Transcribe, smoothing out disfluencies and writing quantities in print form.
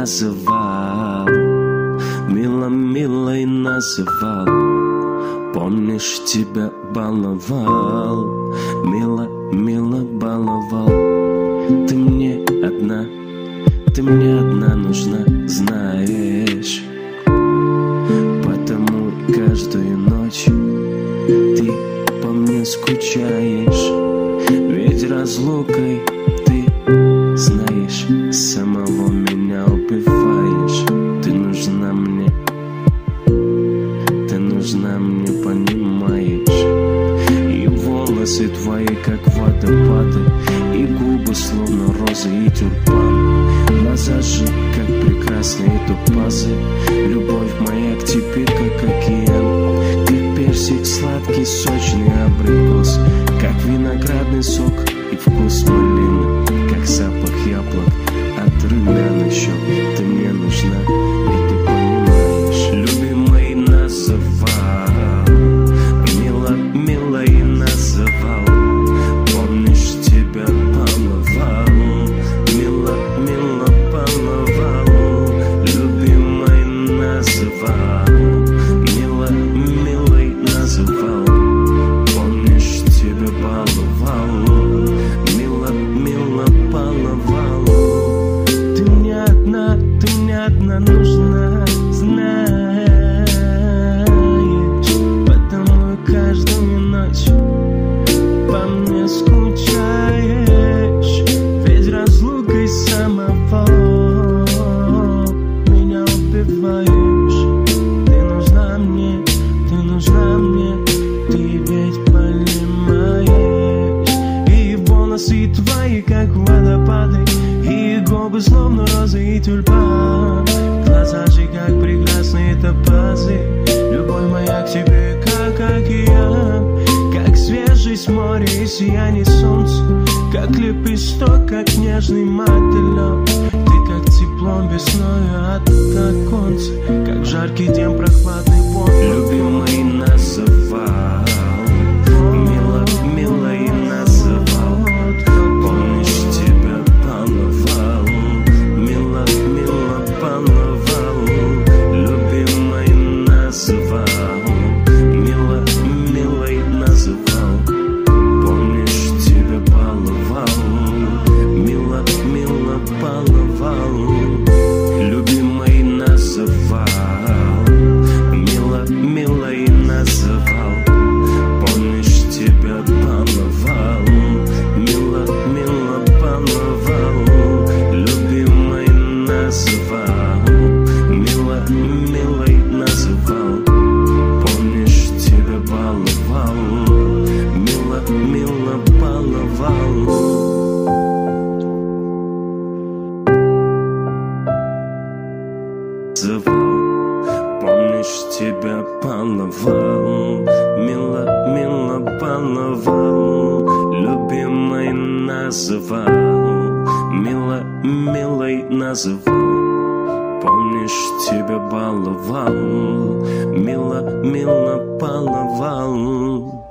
называл, мило-милой называл. Помнишь, тебя баловал, мило-мило баловал. Ты мне одна нужна, знаешь. Потому каждую ночь ты по мне скучаешь. Ведь разлукой ты, знаешь, самого меня убиваешь. Ты нужна мне, понимаешь. И волосы твои, как водопады, и губы, словно розы и тюльпан. Глаза же, как прекрасные топазы. Любовь моя к тебе, как океан. Как персик сладкий, сочный абрикос. Как виноградный сок и вкус малины. Как запах яблок от румяных щек. Ты мне нужна, и ты понимаешь. Любимый называл, мило-милой называл. Помнишь, тебя баловал, мило-мило баловал. Любимой называл, мило-милой называл. Помнишь, тебя баловал, мило-мило баловал. Ты мне одна нужна, знаешь. Потому каждую ночь по мне скучаешь. Ведь разлукой самого меня убиваешь. Ты нужна мне, ты ведь понимаешь. И волосы твои, как водопады, и губы, словно розы и тюльпан. Глаза же, как прекрасные топазы. Любовь моя к тебе, как океан. Как свежесть моря и сияние солнца. Как лепесток, как нежный мотылек. Ты как теплом весною от оконца. Как жаркий день прохладный воздух. Любимый называл, мило-милой называл. Помнишь, тебя баловал, мило-мило баловал. Любимой называл, мило-милой называл. Помнишь, тебя баловал, мило-мило баловал. Любимой называл, мило-милой называл. Помнишь, тебя баловал, мило-мило баловал. Любимой называл, мило-милой называл. Помнишь, тебя баловал, мило-мило баловал. Помнишь, тебя баловал, мило-мило баловал. Любимой называл, мило-милой называл. Помнишь, тебя баловал, мило-мило баловал.